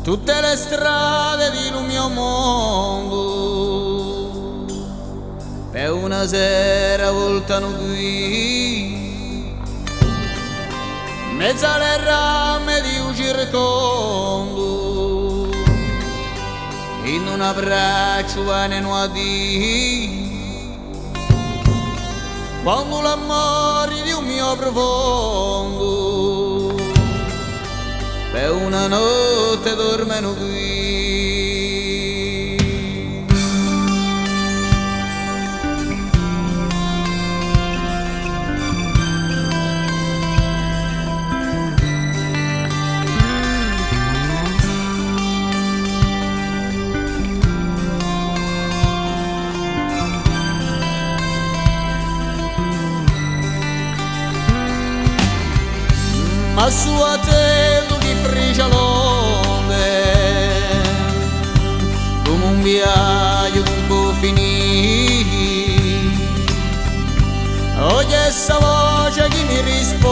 tutte le strade di un mio mondo per una sera voltano qui mezzo alle rame di un circondo in un abbraccio nuoti quando l'amore di un mio profondo per una notte dormono qui. Ma su a te tu che frigia l'onde come un viaggio che può finire oggi essa voce che mi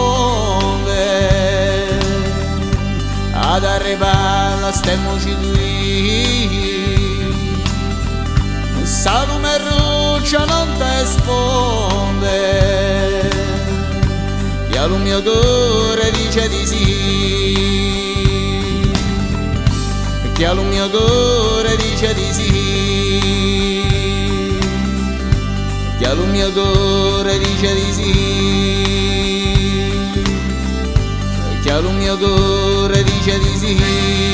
risponde ad arrivare a stemmoci qui sa lume ruccia non ti esponde e al mio cuore dice di sì, che al mio cuore dice di sì, che al mio cuore dice di sì, che al mio cuore dice di sì.